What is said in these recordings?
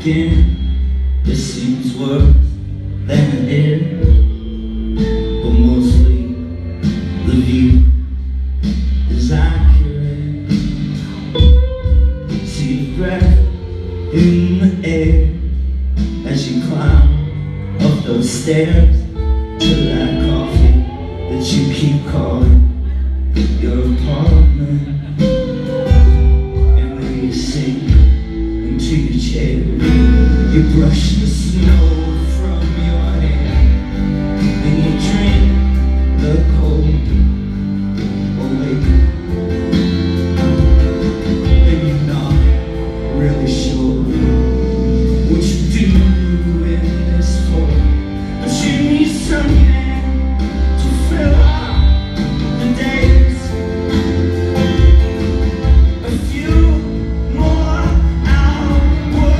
again. It seems worse than it is, but mostly the view is accurate. See your breath in the air as you climb up those stairs to that coffee that you keep calling your apartment. And when you sink into your chair, you brush the snow from your hair, and you drink the cold away. And you're not really sure what you do in this form, but you need something to fill up the days. A few more hours.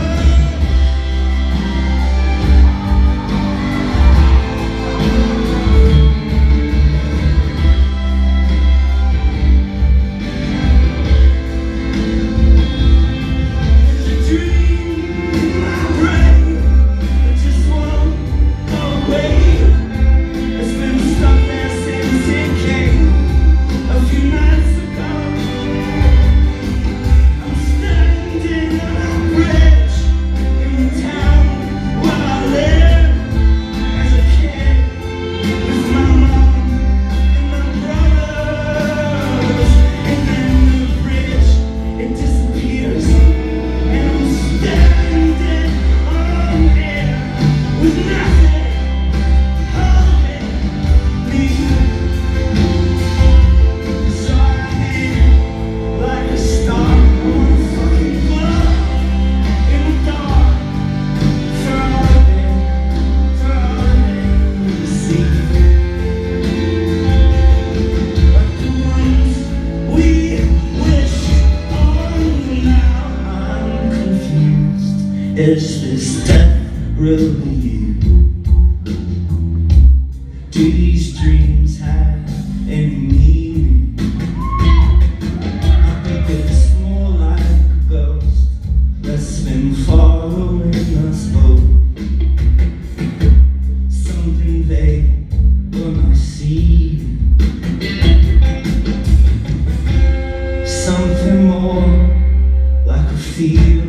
Is this death really you? Do these dreams have any meaning? I think it's more like a ghost that's been following us both. Something vague when I see you. Something more like a feeling.